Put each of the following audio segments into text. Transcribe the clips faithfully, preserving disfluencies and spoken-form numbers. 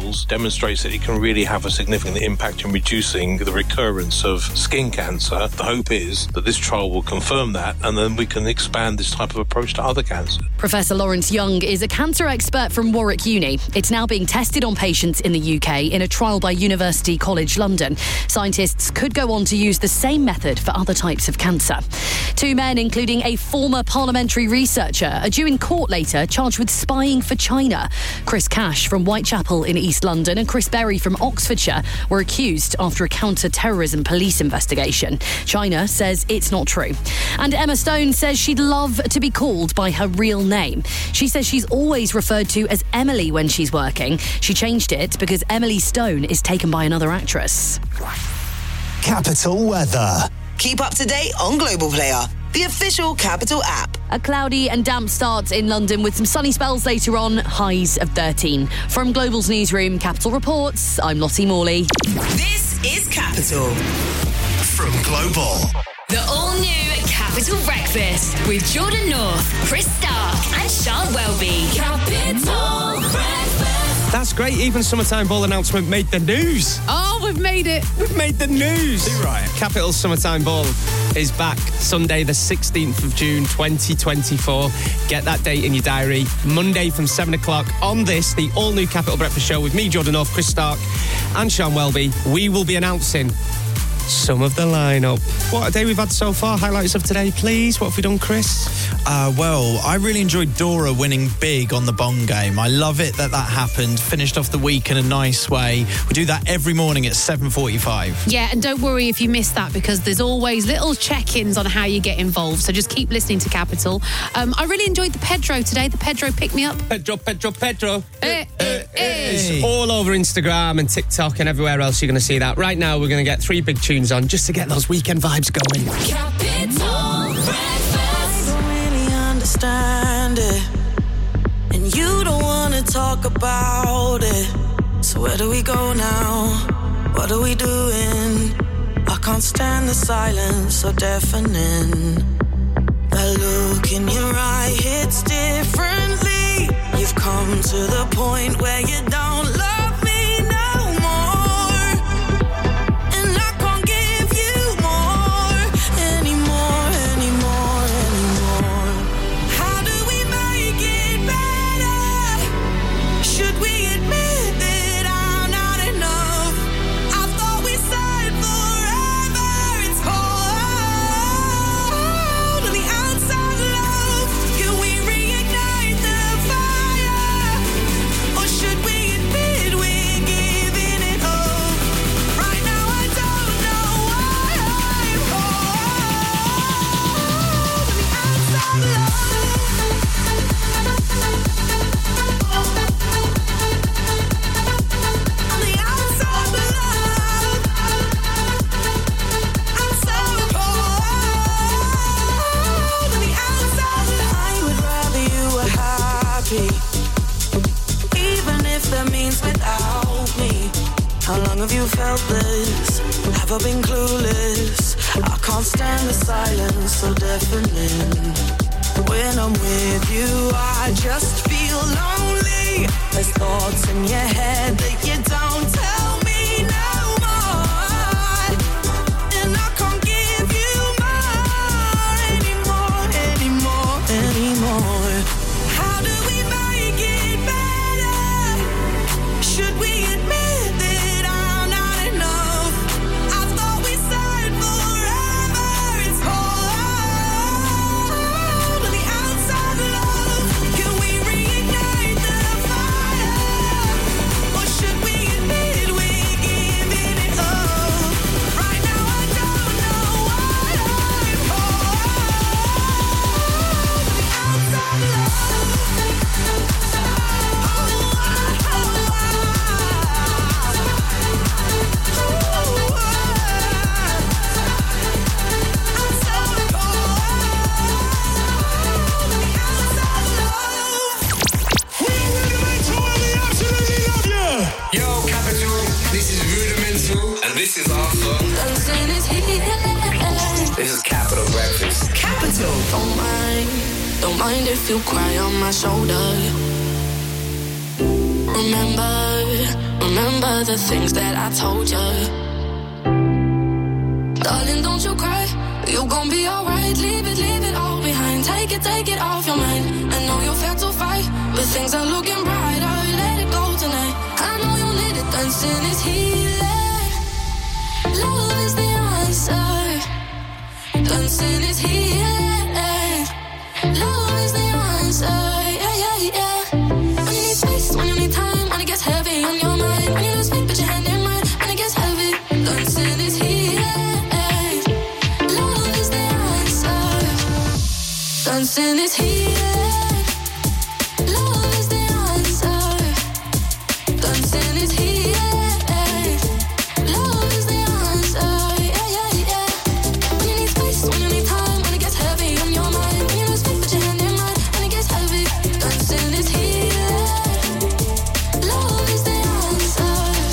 trials demonstrates that it can really have a significant impact in reducing the recurrence of skin cancer. The hope is that this trial will confirm that, and then we can expand this type of approach to other cancers. Professor Lawrence Young is a cancer expert from Warwick Uni. It's now being tested on patients in the U K in a trial by University College London. Scientists could go on to use the same method for other types of cancer. Two men, including a former parliamentary researcher, are due in court later charged with spying for China. Chris Cash from Whitechapel in East London and Chris Berry from Oxfordshire were accused after a counter-terrorism police investigation. China says it's not true. And Emma Stone says she'd love to be called by her real name. She says she's always referred to as Emily when she's working. She changed it because Emily Stone is taken by another actress. Capital weather. Keep up to date on Global Player, the official Capital app. A cloudy and damp start in London with some sunny spells later on, highs of thirteen. From Global's newsroom, Capital reports, I'm Lottie Morley. This is Capital. From Global. The all-new Capital Breakfast with Jordan North, Chris Stark and Sean Welby. Capital Breakfast. That's great. Even Summertime Ball announcement made the news. Oh, we've made it. We've made the news. Too right. Capital Summertime Ball is back Sunday the sixteenth of June twenty twenty-four. Get that date in your diary. Monday from seven o'clock on this, the all-new Capital Breakfast Show with me, Jordan North, Chris Stark and Sean Welby. We will be announcing some of the lineup. What a day we've had so far. Highlights of today, please. What have we done, Chris? Uh, well, I really enjoyed Dora winning big on the Bond game. I love it that that happened. Finished off the week in a nice way. We do that every morning at seven forty-five. Yeah, and don't worry if you missed that, because there's always little check-ins on how you get involved. So just keep listening to Capital. Um, I really enjoyed the Pedro today. The Pedro pick me up. Pedro, Pedro, Pedro. Eh, eh, eh. It's all over Instagram and TikTok and everywhere else you're going to see that. Right now, we're going to get three big tunes on just to get those weekend vibes going. Capital Breakfast. I don't really understand it, and you don't want to talk about it. So where do we go now? What are we doing? I can't stand the silence so deafening. That look in your eye hits differently. You've come to the point where you don't love me no more, and I can't give you more anymore, anymore, anymore. How do we make it better? Should we admit that I'm not enough? I thought we said forever. It's cold on the outside, love. Can we reignite the fire? Or should we admit we're giving it up? Right now I don't know why I'm cold on the outside, love. On the outside, love. I'm so cold on the outside, love. I would rather you were happy, even if that means without me. How long have you felt this? Have I been clueless? I can't stand the silence so deafening. When I'm with you, I just feel lonely. There's thoughts in your head that you don't tell me no more, and I can't give you more anymore, anymore, anymore. How do we make it better? Should we admit that I'm not enough? I thought we said forever. It's cold on the outside, love. Can we reignite the fire? Or should we admit we're giving it up? Right now I don't know why I'm cold on the outside, love. Yo, Capital, this is Rudimental, and this is our song. This is Capital Breakfast. Capital. Don't mind, don't mind if you cry on my shoulder. Remember, remember the things that I told you. Darling, don't you cry. You gon' be alright. Leave it, leave it all behind. Take it, take it off your mind. I know you're fed to fight, but things are looking brighter. Let it go tonight. I know you need it. Dancing is healing. Love is the answer. Dancing is healing. Love is the answer. Yeah, yeah, yeah. When you need space, when you need time, when it gets heavy on your mind. When you lose faith, put your hand in mine. When it gets heavy, dancing is healing. Love is the answer. Dancing is healing. Love is the answer. Dancing is healing. Love is the answer. Yeah, yeah, yeah. When you need space, when you need time, when it gets heavy on your mind. When you lose faith, put your hand in mine. When it gets heavy, dancing is healing. Love is the answer.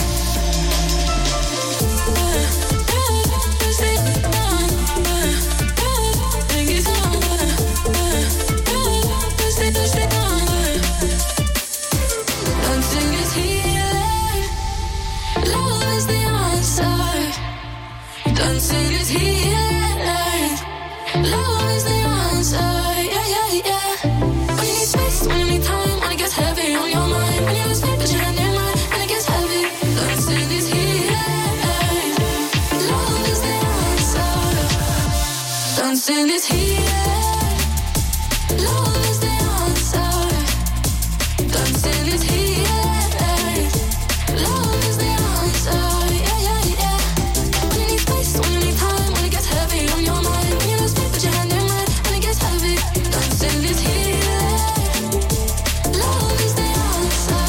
Dancing is healing. Love is the answer. Dancing is healing. Love is the answer. Yeah, yeah, yeah. When you need space, when you need time, when it gets heavy on your mind. When you lose faith, put your hand in mine. When it gets heavy, dancing is healing. Love is the answer. Dancing is healing. Love is the answer. Dancing is healing. Love is the answer. Yeah, yeah, yeah. When you need space, when you need time, when it gets heavy on your mind. When you lose faith, put your hand in mine. When it gets heavy, dancing is healing. Love is the answer.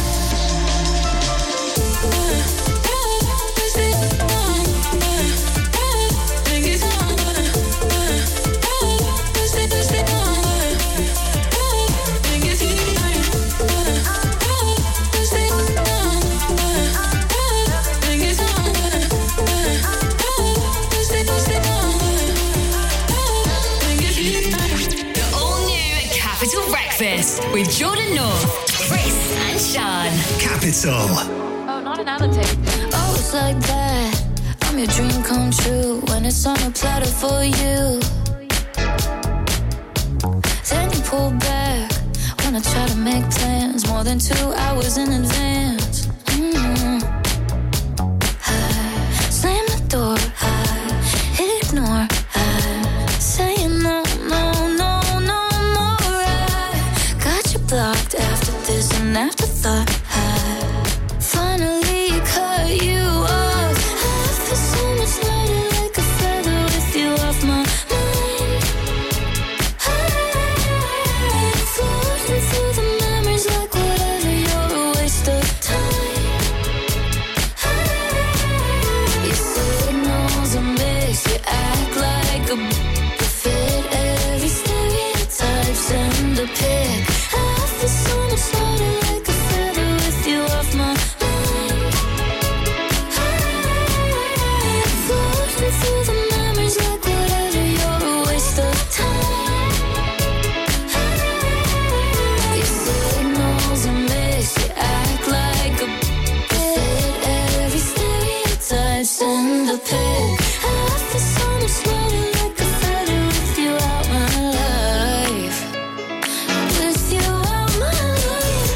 The all-new Capital Breakfast with Jordan North, Chris and Sean. Capital. Oh, not another tape. Oh, it's like that. I'm your dream come true when it's on a platter for you. Then you pull back when I try to make plans more than two hours in advance. Mm-hmm. I slam the door, I ignore, I say no, no, no, no more. I got you blocked after this and afterthought. I finally cut you off. I feel so much lighter, like a feather with you off my mind. I'm floating through the memories like whatever, you're a waste of time. Your signals a mix, you act like a b- fit every stereotype, send a pic. I feel so much lighter, like a feather with you off my mind. I'm floating through the memories like whatever, you're a waste of time. Your signals a mix, you act like a b- fit every stereotype, send a pic. I feel so much lighter, like a feather with you out my life. With you out my life.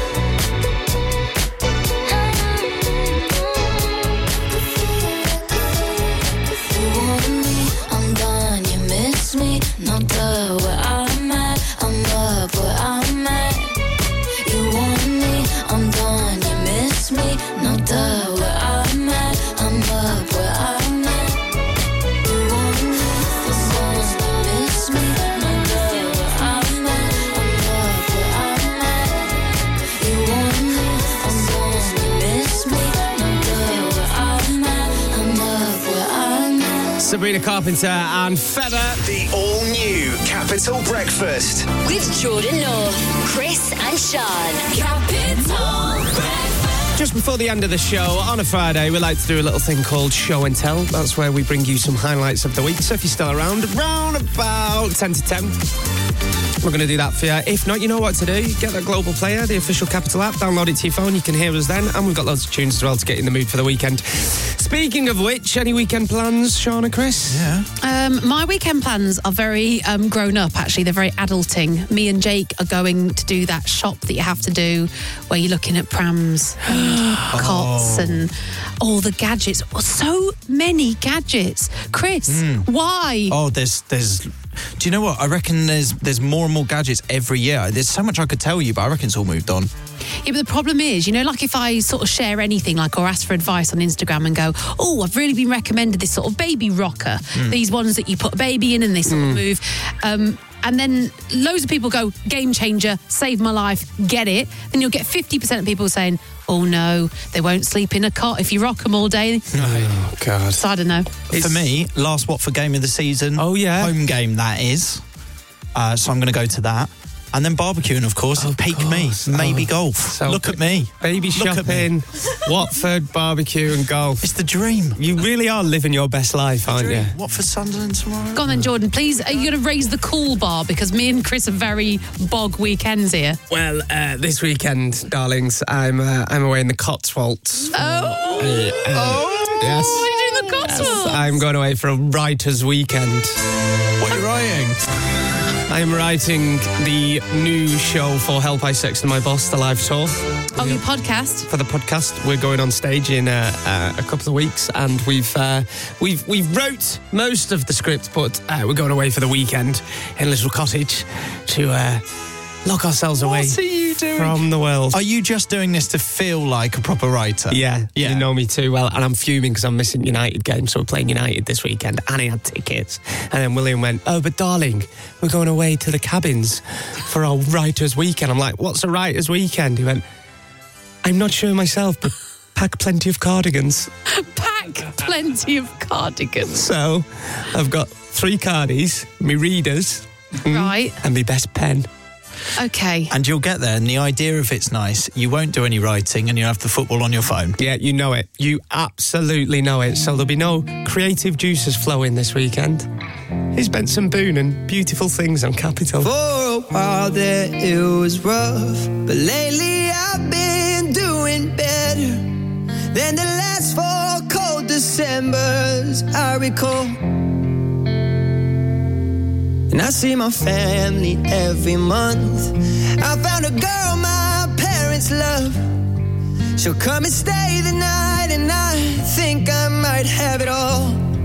You want me, I'm gone, you miss me. No duh, where I'm at, I'm up where I'm at. You want me, I'm gone, you miss me. No duh, where I'm at, I'm up where I'm at. You want me, for songs you miss me. No duh, where I'm at, I'm up where I'm at. You want me, for songs you miss me. No duh, where I'm at, I'm up where I'm at. Sabrina Carpenter and Feather. The all-new Capital Breakfast. With Jordan North, Chris and Sean. Capital Breakfast. Just before the end of the show, on a Friday, we like to do a little thing called Show and Tell. That's where we bring you some highlights of the week. So if you're still around, round about ten to ten, We're going to do that for you. If not, you know what to do. Get that Global Player, the official Capital app, download it to your phone. You can hear us then. And we've got loads of tunes as well to get in the mood for the weekend. Speaking of which, any weekend plans, Sean and Chris? Yeah. Um, my weekend plans are very um, grown up, actually. They're very adulting. Me and Jake are going to do that shop that you have to do where you're looking at prams and cots Oh. and all the gadgets. So many gadgets. Chris, why? Oh, there's there's. Do you know what? I reckon there's there's more and more gadgets every year. There's so much I could tell you, but I reckon it's all moved on. Yeah, but the problem is, you know, like if I sort of share anything, like, or ask for advice on Instagram and go, oh, I've really been recommended this sort of baby rocker, these ones that you put a baby in and they sort of move. Um, and then loads of people go, game changer, saved my life, get it. Then you'll get fifty percent of people saying, oh no, they won't sleep in a cot if you rock them all day. Oh, God. So I don't know. For me, last Watford game of the season. Oh, yeah. Home game, that is. Uh, so I'm going to go to that. And then barbecuing, of course. Of Peak course. me. Maybe Oh, golf. so Look at me. Baby Look at me. shopping, Watford, barbecue and golf. It's the dream. You really are living your best life, aren't you? Watford, Sunderland tomorrow. Go on then, Jordan, please, are you going to raise the cool bar? Because me and Chris are very bog weekends here. Well, uh, this weekend, darlings, I'm uh, I'm away in the Cotswolds. Oh! Uh, uh, yes. Oh, you're doing the Cotswolds? Yes, I'm going away for a writer's weekend. What are you writing? I'm writing the new show for Help I Sexted My Boss, the live tour. Oh, your podcast? For the podcast, we're going on stage in uh, uh, a couple of weeks, and we've uh, we've we've wrote most of the script, but uh, we're going away for the weekend in a little cottage to uh, lock ourselves away What are you doing? from the world. Are you just doing this to feel like a proper writer? Yeah, Yeah. you know me too well, and I'm fuming because I'm missing United games, so we're playing United this weekend, and I had tickets. And then William went, oh, but darling, we're going away to the cabins for our writer's weekend. I'm like, what's a writer's weekend? He went, I'm not sure myself, but pack plenty of cardigans. Pack plenty of cardigans. So I've got three cardies, me readers, Right. and my best pen. Okay. And you'll get there, and the idea of it's nice. You won't do any writing, and you'll have the football on your phone. Yeah, you know it. You absolutely know it. So there'll be no creative juices flowing this weekend. It's Benson Boone and Beautiful Things on Capital. For a while there it was rough, but lately I've been doing better than the last four cold Decembers I recall. And I see my family every month. I found a girl my parents love. She'll come and stay the night, and I think I might have it all.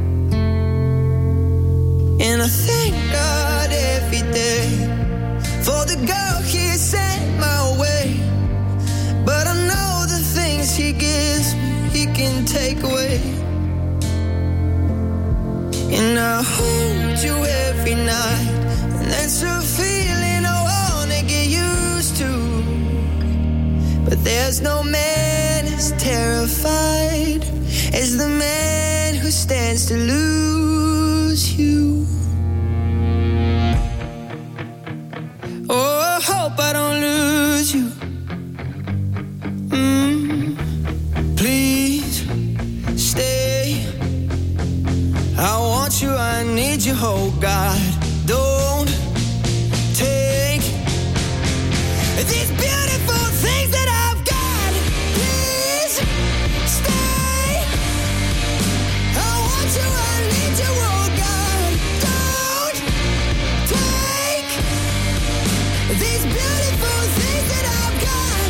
And I thank God every day for the girl He sent my way. But I know the things He gives me, He can take away. And I hold you every night, and that's a feeling I wanna get used to. But there's no man as terrified as the man who stands to lose you. Oh, I hope I don't lose you. Mm, please stay. I want you, I need you, oh God. Don't take these beautiful things that I've got. Please stay. I want you, I need you, oh God. Don't take these beautiful things that I've got.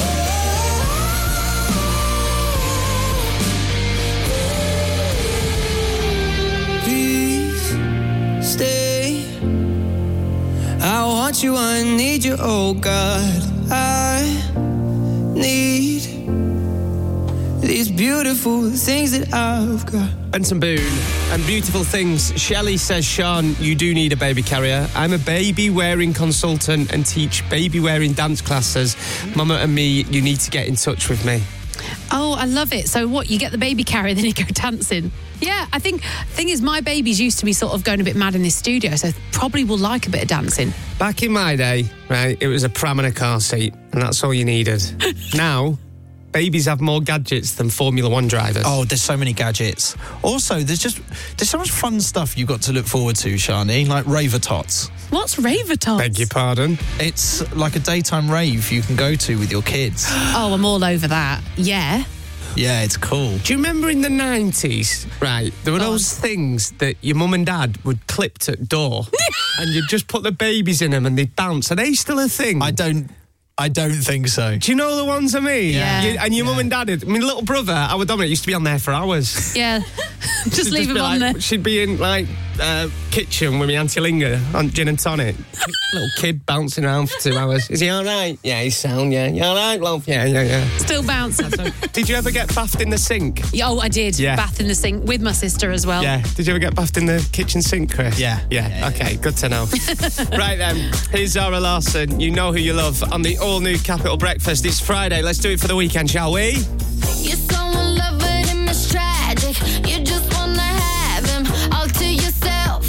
Please stay. I want you, I need you, oh God. I need these beautiful things that I've got. Benson Boone and Beautiful Things. Shelley says, Sean, you do need a baby carrier. I'm a baby wearing consultant and teach baby wearing dance classes. Mama and me, you need to get in touch with me. Oh, I love it. So what, you get the baby carrier, then you go dancing? Yeah, I think, thing is, my babies used to be sort of going a bit mad in this studio, so probably will like a bit of dancing. Back in my day, right, it was a pram and a car seat, and that's all you needed. Now, babies have more gadgets than Formula One drivers. Oh, there's so many gadgets. Also, there's just there's so much fun stuff you've got to look forward to, Shani, like Raver Tots. What's Raver Tots? Beg your pardon? It's like a daytime rave you can go to with your kids. Oh, I'm all over that. Yeah. Yeah, it's cool. Do you remember in the nineties, right, there were those things that your mum and dad would clip to the door and you'd just put the babies in them and they'd bounce? Are they still a thing? I don't... I don't think so. Do you know the ones I mean? Yeah. You, and your Yeah. mum and dad, I mean, little brother, our Dominic, used to be on there for hours. Yeah. Just She'd leave be him on like, there. She'd be in, like, uh, kitchen with me Auntie Linga on gin and tonic. Little kid bouncing around for two hours. Is he all right? Yeah, he's sound, yeah. You all right, love? Yeah, yeah, yeah. Still bouncing. Did you ever get bathed in the sink? Oh, I did. Yeah. Bath in the sink with my sister as well. Yeah. Did you ever get bathed in the kitchen sink, Chris? Yeah. Yeah. Yeah, okay, yeah. Good to know. Right then, here's Zara Larsson. You know who you love on the all-new Capital Breakfast. It's Friday. Let's do it for the weekend, shall we? You're so in love with him, it's tragic. You just wanna have him all to yourself.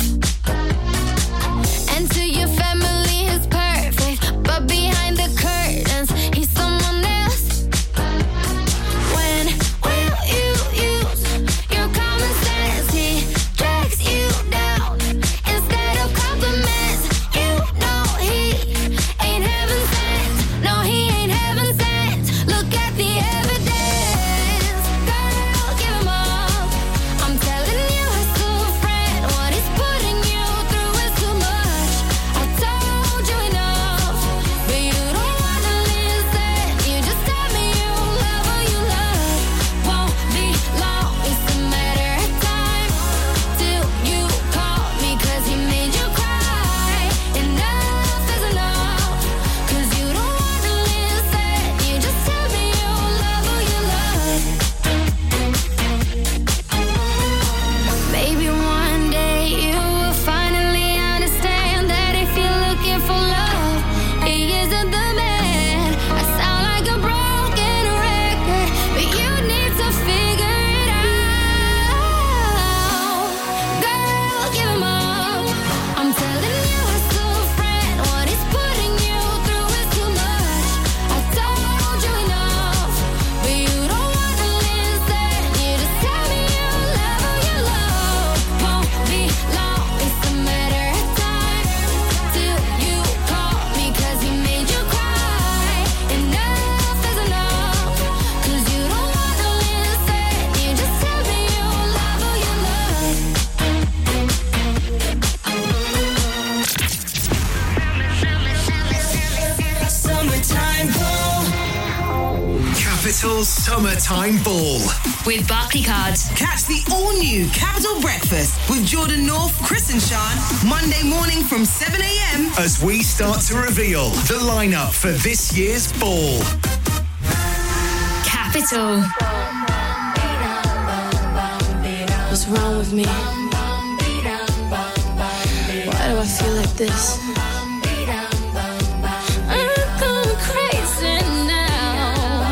And to your family, he's perfect. But behind the curtains, he's someone else. When will you use your common sense? He drags you down instead of compliments. You know he ain't heaven sent. No, he ain't heaven sent. Look at the evidence. Girl, give him up. I'm telling you, his true friend, what he's putting you through is too much. I told you enough, but you don't wanna listen. You just tell me you love who you love. Won't be long, it's a matter of time till you call me, 'cause he made you cry. Enough is enough, 'cause you don't wanna listen. You just tell me you love who you love. Maybe one day you will finally understand that if you're looking for love, he isn't the man. I sound like a broken record, but you need to figure it out. Girl, give him up. I'm telling you, his true friend, what he's putting you through is too much. I told you enough, but you don't wanna listen. You just tell me you love who you love. Won't be long, it's a matter of time till you call me, 'cause he made you cry. Enough is enough, 'cause you don't wanna listen. You just tell me you love who you love. Summertime Ball. Capital Summertime Ball. With Barclaycard. Catch the all-new Capital Breakfast with Jordan North, Chris and Sean, Monday morning from seven a.m. As we start to reveal the lineup for this year's ball. Capital. What's wrong with me? Why do I feel like this? I'm going crazy now.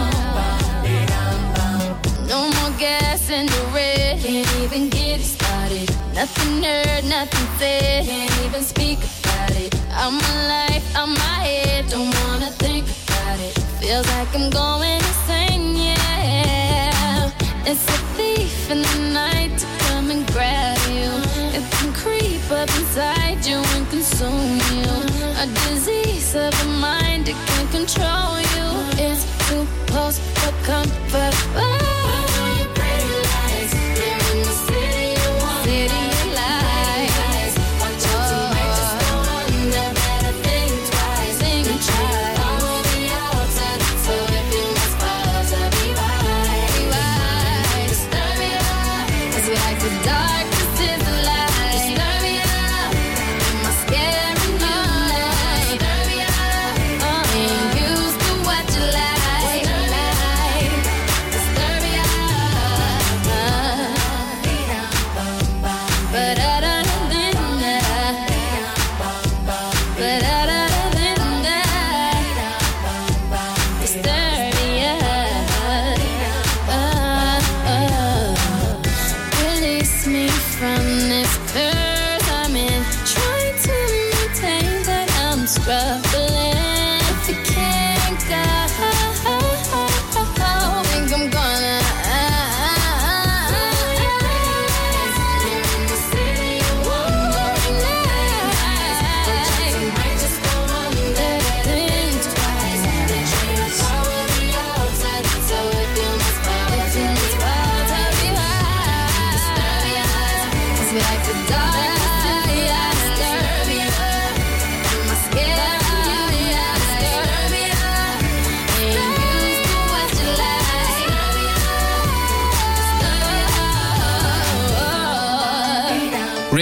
No more gas in the red. Can't even get it started. Nothing heard, nothing said. Can't even speak about it. I'm my life, I'm my head. Don't wanna think about it. Feels like I'm going insane, yeah. It's a thief in the night to come and grab you. It can creep up inside you and consume you. A disease of the mind, it can control you. It's too close for comfort. Oh, your pretty lights, they're in the city you want. City you like. Watch out tonight, just don't wonder, better think twice. Think and try. I'm on the outside, so if you must fall to be right, be right. Disturb me up, 'cause we like the darkness is the light. Disturb me up, am I scaring you now? Disturb me up, ain't used to what you like.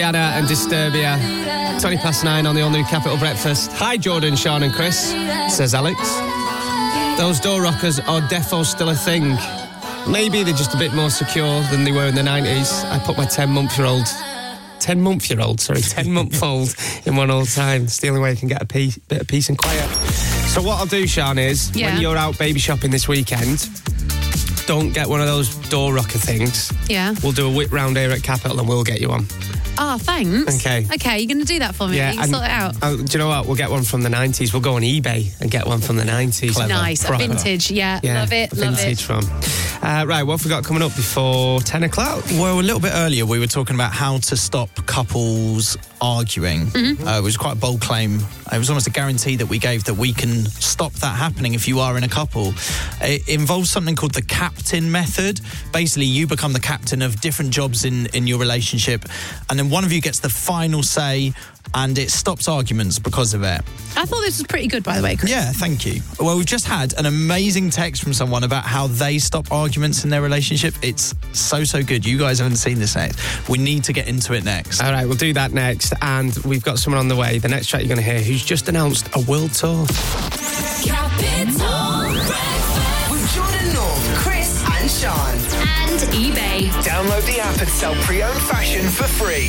Rihanna and Disturbia. twenty past nine on the all-new Capital Breakfast. Hi, Jordan, Sean and Chris, says Alex. Those door rockers are defo still a thing. Maybe they're just a bit more secure than they were in the nineties. I put my ten-month-year-old... ten-month-year-old, sorry, ten-month-old in one all the time. It's the only way I can get a peace, bit of peace and quiet. So what I'll do, Sean, is Yeah. when you're out baby shopping this weekend, don't get one of those door rocker things. Yeah. We'll do a whip round here at Capital and we'll get you one. Oh, thanks. Okay. Okay, you're going to do that for me? Yeah, you can and- sort it out. Oh, do you know what? We'll get one from the nineties. We'll go on eBay and get one from the nineties. Nice. Proper. Vintage, yeah. Yeah, Love it, love vintage it. from. Uh, right, what have we got coming up before ten o'clock? Well, a little bit earlier, we were talking about how to stop couples arguing. Mm-hmm. Uh, it was quite a bold claim. It was almost a guarantee that we gave that we can stop that happening if you are in a couple. It involves something called the captain method. Basically, you become the captain of different jobs in, in your relationship, and then one of you gets the final say, and it stops arguments because of it. I thought this was pretty good, by the way, Chris. Yeah, thank you. Well, we've just had an amazing text from someone about how they stop arguments in their relationship. It's so, so good. You guys haven't seen this yet. We need to get into it next. All right, we'll do that next. And we've got someone on the way. The next track you're going to hear who's just announced a world tour. Capital Breakfast with Jordan North, Chris and Sean. And eBay. Download the app and sell pre-owned fashion for free.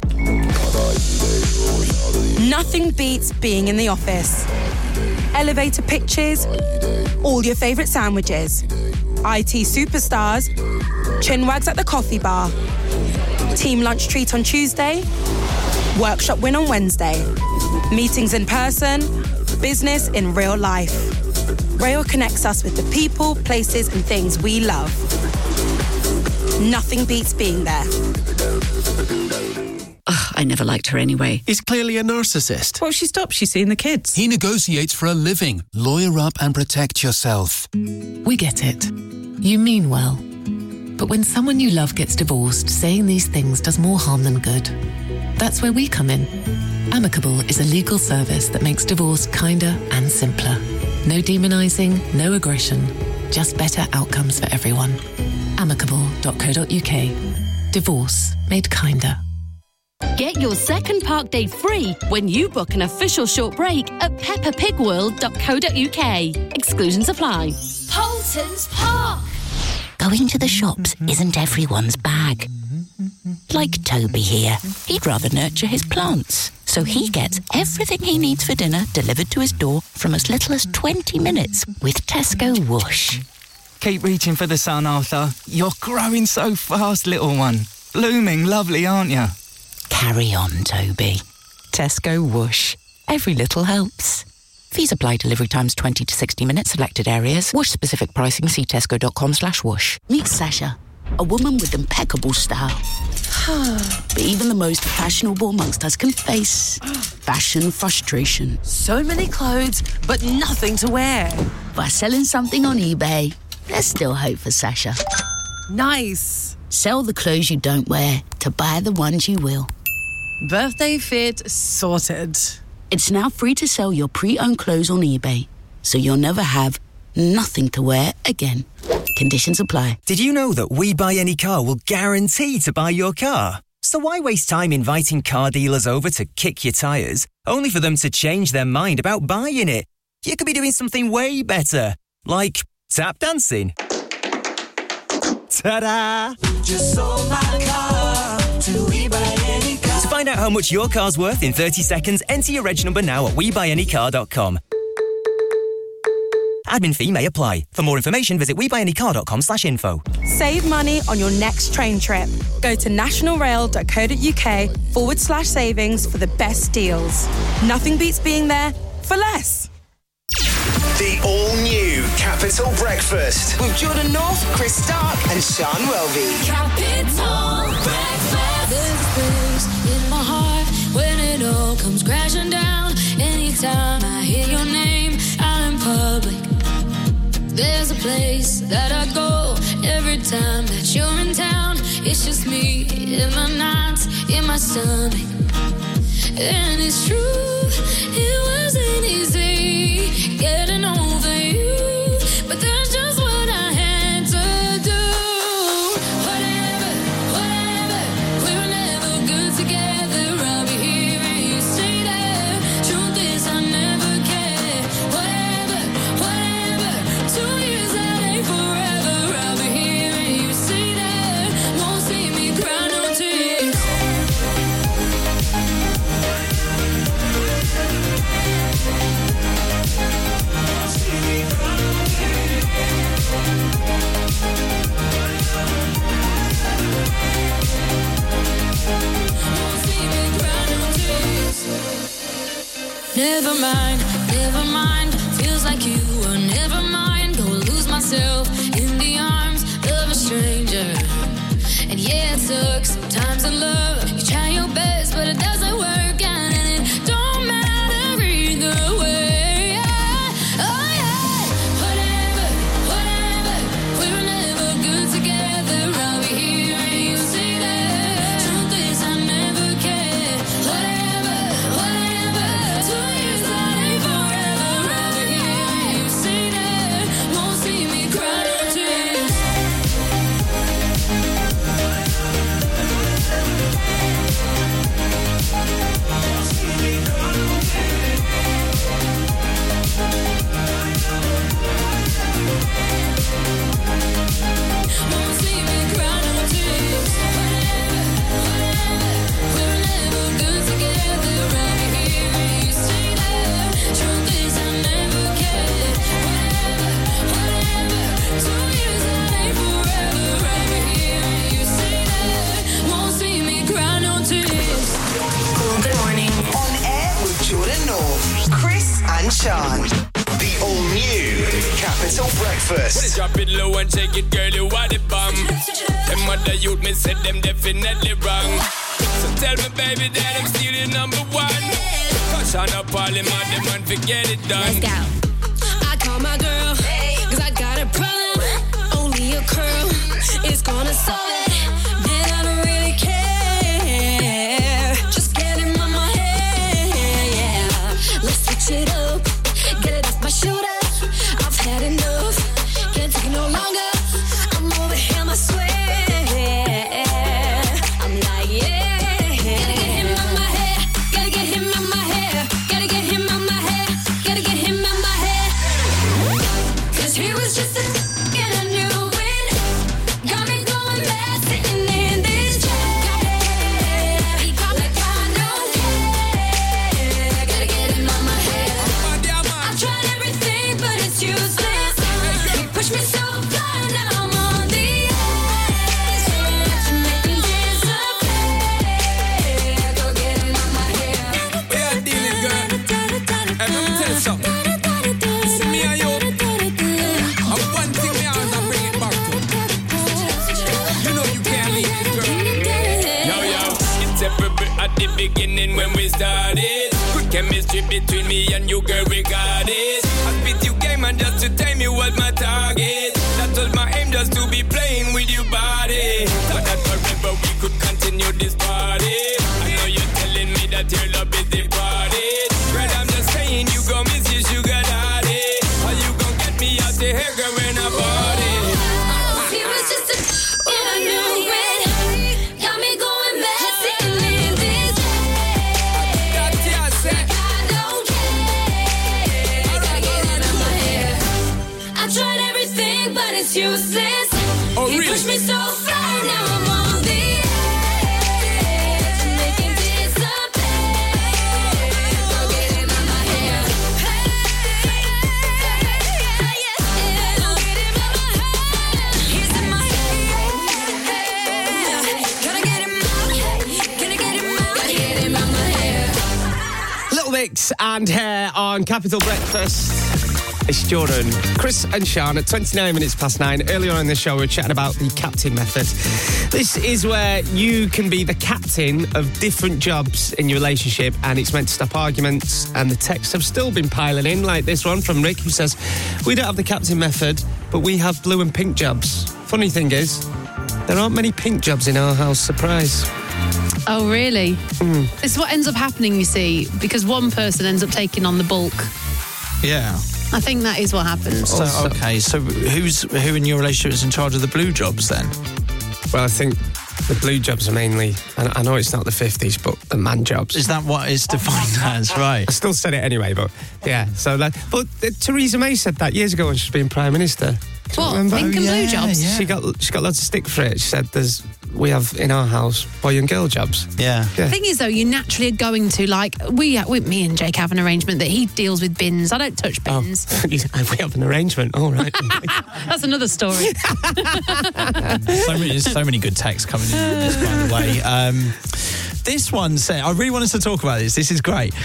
Nothing beats being in the office. Elevator pitches, all your favourite sandwiches, I T superstars, chinwags at the coffee bar, team lunch treat on Tuesday, workshop win on Wednesday, meetings in person, business in real life. Rail connects us with the people, places and things we love. Nothing beats being there. Ugh, I never liked her anyway. He's clearly a narcissist. Well, she stopped. She's seeing the kids. He negotiates for a living. Lawyer up and protect yourself. We get it. You mean well. But when someone you love gets divorced, saying these things does more harm than good. That's where we come in. Amicable is a legal service that makes divorce kinder and simpler. No demonising, no aggression, just better outcomes for everyone. amicable dot co dot uk. Divorce made kinder. Get your second park day free when you book an official short break at peppa pig world dot co dot uk. Exclusions apply. Polton's Park. Going to the shops isn't everyone's bag. Like Toby here. He'd rather nurture his plants. So he gets everything he needs for dinner delivered to his door from as little as twenty minutes with Tesco Whoosh. Keep reaching for the sun, Arthur. You're growing so fast, little one. Blooming lovely, aren't you? Carry on, Toby. Tesco Whoosh. Every little helps. Fees apply. Delivery times twenty to sixty minutes. Selected areas. Whoosh specific pricing. See tesco dot com slash whoosh. Meet Sasha, a woman with impeccable style. But even the most fashionable amongst us can face fashion frustration. So many clothes, but nothing to wear. By selling something on eBay, there's still hope for Sasha. Nice. Sell the clothes you don't wear to buy the ones you will. Birthday fit sorted. It's now free to sell your pre-owned clothes on eBay, so you'll never have nothing to wear again. Conditions apply. Did you know that We Buy Any Car will guarantee to buy your car? So why waste time inviting car dealers over to kick your tyres, only for them to change their mind about buying it? You could be doing something way better, like tap dancing. Ta-da! Just sold my car to We Buy Any Car. To find out how much your car's worth in thirty seconds, enter your reg number now at we buy any car dot com. Admin fee may apply. For more information, visit we buy any car dot com slash info. Save money on your next train trip. Go to national rail dot co dot uk forward slash savings for the best deals. Nothing beats being there for less. The all-new Capital Breakfast with Jordan North, Chris Stark and Sean Welby. Capital Breakfast. There's a place in my heart when it all comes crashing down. Anytime I hear your name out in public, there's a place that I go every time that you're in town. It's just me in my nights, in my stomach. And it's true, it wasn't easy getting over you, but that's just what I had to do. Whatever, whatever, we were never good together. Never mind, never mind. Feels like you were never mind. Go lose myself in the arms of a stranger. And yeah, it sucks sometimes in love. You try your best, but it doesn't work out, and it don't matter either way. Yeah. Oh yeah, whatever, whatever. We were never good together. I'll be here and you say that. Truth is, I never cared. Whatever, whatever. Two years that ain't forever. I'll be here and you say that. Won't see me cry no tears. Won't see me cry no tears. Whatever, whatever. We were never good together. I'll be here and you say that. Truth is, I never cared. Whatever, whatever. Two years that ain't forever. I'll be here and you say that. Won't see me cry no tears. Good morning. On air with Jordan North, Chris and Sean. The all-new Capital Breakfast. Well, drop it low and take it, girl, you are the bomb. Them other youth, me said them definitely wrong. So tell me, baby, that I'm still the number one. Cause on up all them other man, forget it done. Let's go. I call my girl, cause I got a problem. Only a curl is gonna solve it. Man, I don't really care. Just get him on my head, yeah. Let's switch it up. Get it off my shoulder. I've had enough. Can't take it no longer. I'm over him, I swear. I'm like, yeah. Gotta get him out my hair. Gotta get him out my hair. Gotta get him out my hair. Gotta get him out my hair. Cause he was just a and I knew it. Got me going mad sitting in this chair. He got me crying, no care. Gotta get him out my hair. I've tried everything, but it's useless. He pushed me so far, now I'm on the edge. So much to make me disappear. Go get him out my hair. We are dealing, girl. And let me tell you something. See me and you. And one thing me always I bring it back to. You know you can't leave this girl. Yo, yo. It's every bit at the beginning when we started. Good chemistry between me and you, girl, we got it. I spit you game and just to time you was my target. That was my aim, just to be playing with your body. Thought that forever we could continue this party. I know you're telling me that your love is departed. Girl, I'm just saying you gon' miss your sugar daddy. Or you gon' get me out the hair, girl, when I party. He was just a and I knew it. Got me going mad sitting in this chair. I don't care. Gotta get him out my hair. I tried everything, but it's useless. Oh, He really? pushed me so far, now I'm on the edge. Make him disappear. Go get him out my hair. Go get him out my hair. He's in my hair. Gotta get him out. Gotta get him out. Gotta get him out my hair. Little Mix and Hair on Capital Breakfast. It's Jordan, Chris and Sean at twenty-nine minutes past nine. Earlier on in the show, we were chatting about the captain method. This is where you can be the captain of different jobs in your relationship, and it's meant to stop arguments. And the texts have still been piling in, like this one from Rick, who says, we don't have the captain method, but we have blue and pink jobs. Funny thing is, there aren't many pink jobs in our house. Surprise. Oh, really? This is what ends up happening, you see, because one person ends up taking on the bulk. Yeah. I think that is what happens. So, okay, so who's who in your relationship is in charge of the blue jobs then? Well, I think the blue jobs are mainly, and I know it's not the fifties, but the man jobs. Is that what is defined as, right? I still said it anyway, but yeah. So that, but uh, Theresa May said that years ago when she was being Prime Minister. Do you What, remember? pink and blue Yeah, jobs? yeah. She got she got lots of stick for it. She said there's we have in our house boy and girl jobs. Yeah. The thing is, though, you naturally are going to, like, we, with me and Jake have an arrangement that he deals with bins. I don't touch bins. Oh, we have an arrangement. All right. That's another story. so, many, there's so many good texts coming in on this, by the way. Um, this one said, I really wanted to talk about this. This is great.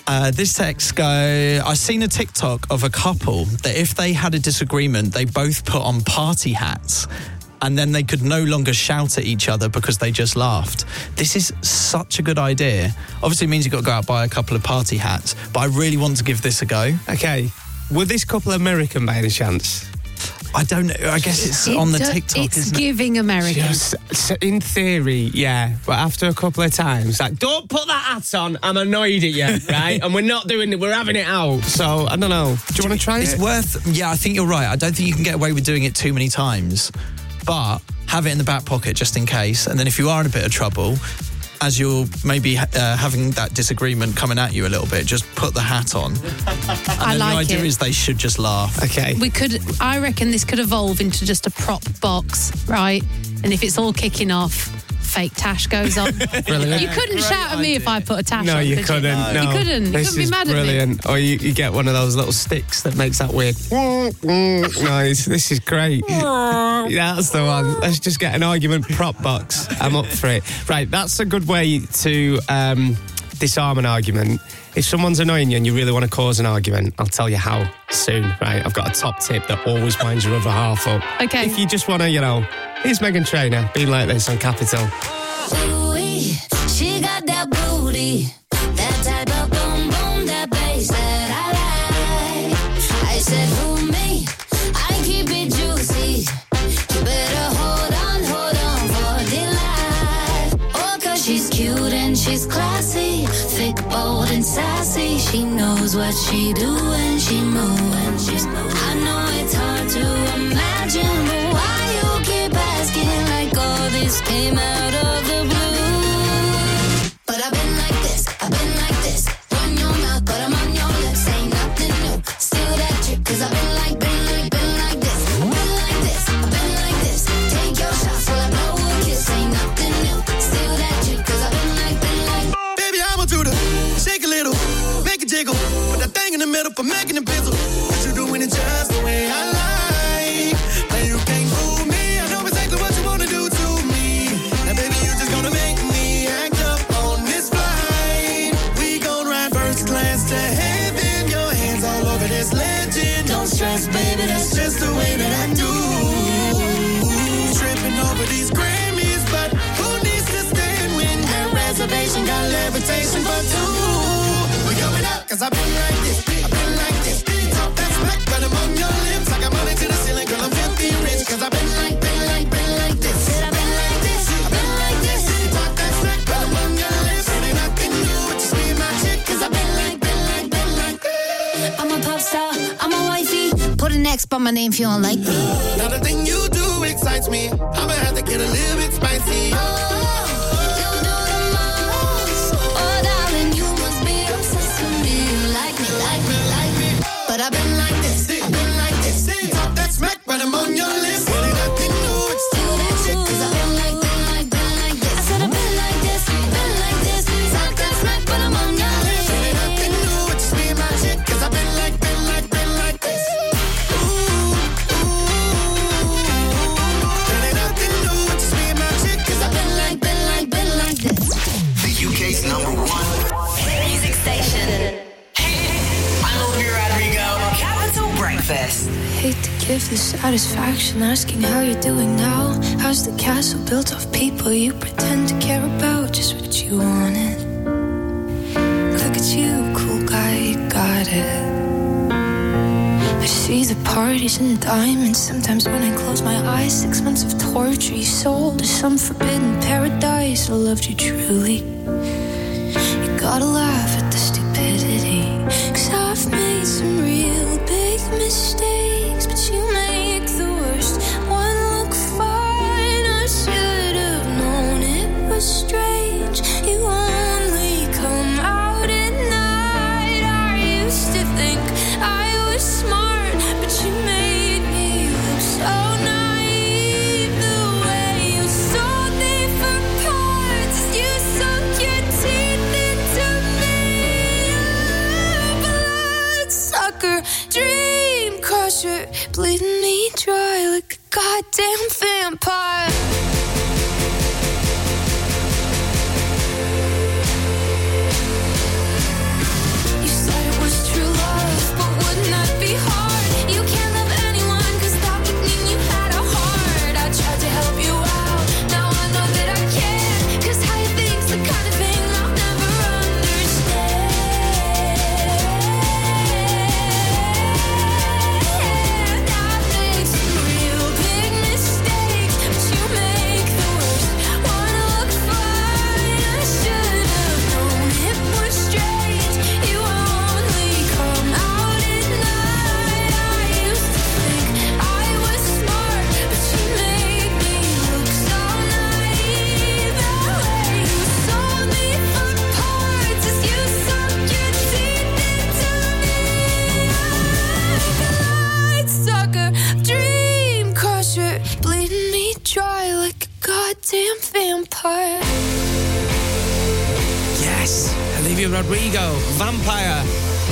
Uh, this text go, I seen a TikTok of a couple that if they had a disagreement, they both put on party hats and then they could no longer shout at each other because they just laughed. This is such a good idea. Obviously it means you've got to go out and buy a couple of party hats, but I really want to give this a go. Okay. Were this couple American by any chance? I don't know. I guess it's It on the do- TikTok, it's isn't it? giving American. Just, so in theory, yeah. But after a couple of times, like, don't put that hat on. I'm annoyed at you, right? And we're not doing it. We're having it out. So, I don't know. Do you want to try It's it? worth... Yeah, I think you're right. I don't think you can get away with doing it too many times. But have it in the back pocket just in case. And then if you are in a bit of trouble, as you're maybe uh, having that disagreement coming at you a little bit, just put the hat on. And I then like the idea it. is they should just laugh. Okay. We could, I reckon this could evolve into just a prop box, right? And if it's all kicking off, fake tash goes on. Brilliant. You couldn't shout at me if I put a tash No, on. you could couldn't. You, No. you couldn't. You This couldn't be is mad at me. brilliant. Or you, you get one of those little sticks that makes that weird. Nice. This is great. Yeah, that's the one. Let's just get an argument prop box. I'm up for it. Right, that's a good way to um, disarm an argument. If someone's annoying you and you really want to cause an argument, I'll tell you how soon. Right, I've got a top tip that always winds your other half up. Okay. If you just want to, you know, here's Meghan Trainor being like this on Capital. Ooh-wee, she got that booty, that type of boom boom, that bass that I like. I said, who me? I keep it juicy. You better hold on, hold on for dear life. Oh, cause she's cute and she's classy, thick, bold and sassy. She knows what she do and she moves. I know it's hard to imagine, but why you keep asking like all this came out of the blue? But I've been like this, I've been like this. Run your mouth, but I'm on your lips. Ain't nothing new, still that trick. Cause I've been like, been like, been like this. Been like this, I've been like this. Take your shots while I blow a kiss. Ain't nothing new, still that trick. Cause I've been like, been like. Baby, I want you to shake a little, make it jiggle. Put that thing in the middle for making it bizzle. But you doing it just the way I like. Now you can't fool me. I know exactly what you wanna do to me. Now baby, you just gonna make me act up on this flight. We gon' ride first class to heaven. Your hands all over this legend. Don't stress, baby, that's just the way that I do. Tripping over these Grammys, but who needs to stand when that reservation got levitation for two? We're going up, cause I've been like this, I've been like this. Talk that smack, but I'm on your lips. I got money to the ceiling, girl, I'm filthy rich. Cause I've been like, been like, been like this. Said I've been like this, I've been like this. Talk that smack, but I'm on your lips. It ain't nothing new, but just be my chick. Cause I've been like, been like, been like this. I'm a pop star, I'm a wifey. Put an X by my name if you don't like me. Now the thing you do excites me. I'ma have to get a little bit spicy. Oh, you do the most. Oh, darling, you must be obsessed with me. You like me, like me, like me. But I've been like this, I've been like this. Talk that smack, but I'm on your lips. It ain't nothing new, it's still that shit. Cause I've been like, been like, been like this. I said I've been like this, been like this. Talk that smack, but I'm on your lips. It ain't nothing new, it's just be my chick. Cause I've been like, been like, been like this. Ooh, ooh. It ain't nothing new, it's just be my chick. Cause I've been like, been like, been like this. The U K's number one music station. I'm Olivia Rodrigo. Capital Breakfast. Hate to give the satisfaction asking how you're doing now. How's the castle built off people you pretend to care about? Just what you wanted. Look at you, cool guy, you got it. I see the parties and the diamonds. Sometimes when I close my eyes, six months of torture you sold to some forbidden paradise. I loved you truly. You gotta laugh at the stupidity. Cause I've made some real big mistakes, but you make the worst one look fine. I should have known it was strange. You only come out at night. I used to think I was smart, but you made me look so naive. The way you sold me for parts, you sunk your teeth into me. Goddamn vampire. Yes, Olivia Rodrigo, Vampire.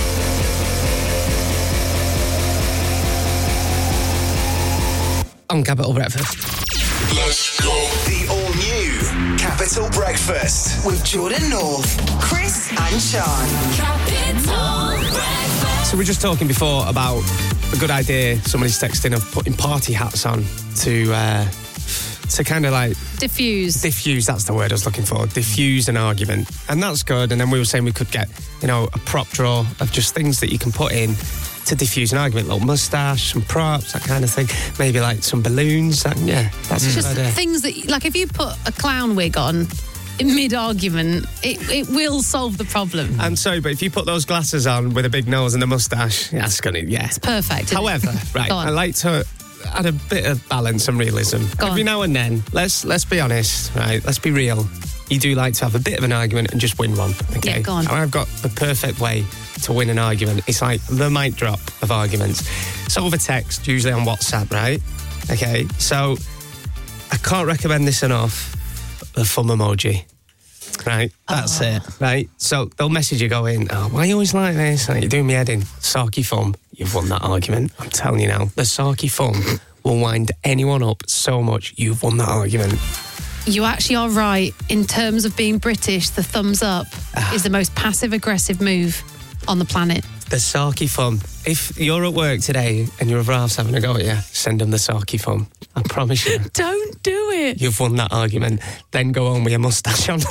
On Capital Breakfast. Let's go. The all-new Capital Breakfast with Jordan North, Chris and Sean. Capital Breakfast. So we were just talking before about a good idea somebody's texting of putting party hats on to uh, to kind of like diffuse. Diffuse, that's the word I was looking for. Diffuse an argument, and that's good. And then we were saying we could get, you know, a prop drawer of just things that you can put in to diffuse an argument, little moustache, some props, that kind of thing. Maybe like some balloons. That, yeah, that's It's a just good idea. things that, like, if you put a clown wig on in mid-argument, it, it will solve the problem. I'm sorry, but if you put those glasses on with a big nose and a moustache, that's gonna, yeah, it's perfect. However, right, Go on. I like to add a bit of balance and realism Go every on. now and then. Let's let's be honest, right? Let's be real. You do like to have a bit of an argument and just win one, okay? Yeah, go on. And I've got the perfect way to win an argument. It's like the mic drop of arguments. It's over text, usually on WhatsApp, right? Okay, so I can't recommend this enough. The thumb emoji. Right, that's it. Right, so they'll message you going, oh, why are you always like this? Like, you're doing me head in. Sarky thumb. You've won that argument. I'm telling you now, the sarky thumb will wind anyone up so much. You've won that argument. You actually are right. In terms of being British, the thumbs up Ah. is the most passive-aggressive move on the planet. The sarky thumb. If you're at work today and your other half's having a go at you, send them the sarky thumb. I promise you. Don't do it. You've won that argument. Then go on with your moustache on.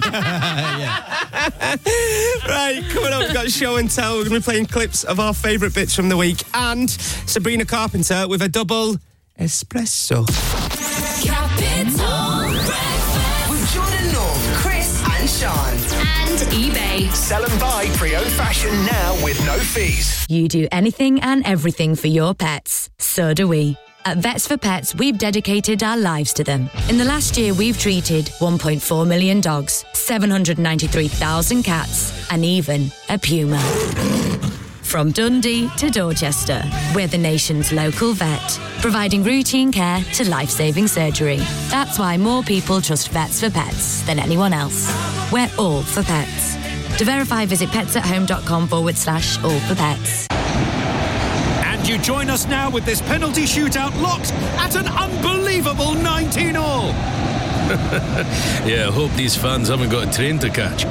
Right, coming up, we've got show and tell. We're going to be playing clips of our favourite bits from the week. And Sabrina Carpenter with a double espresso. Capital Breakfast. With Jordan North, Chris and Sean. And eBay. Sell and buy pre-owned fashion now with no fees. You do anything and everything for your pets. So do we. At Vets for Pets, we've dedicated our lives to them. In the last year, we've treated one point four million dogs, seven hundred ninety-three thousand cats, and even a puma. From Dundee to Dorchester, we're the nation's local vet, providing routine care to life-saving surgery. That's why more people trust Vets for Pets than anyone else. We're all for pets. To verify, visit petsathome.com forward slash all for pets. And you join us now with this penalty shootout locked at an unbelievable nineteen all. Yeah, I hope these fans haven't got a train to catch.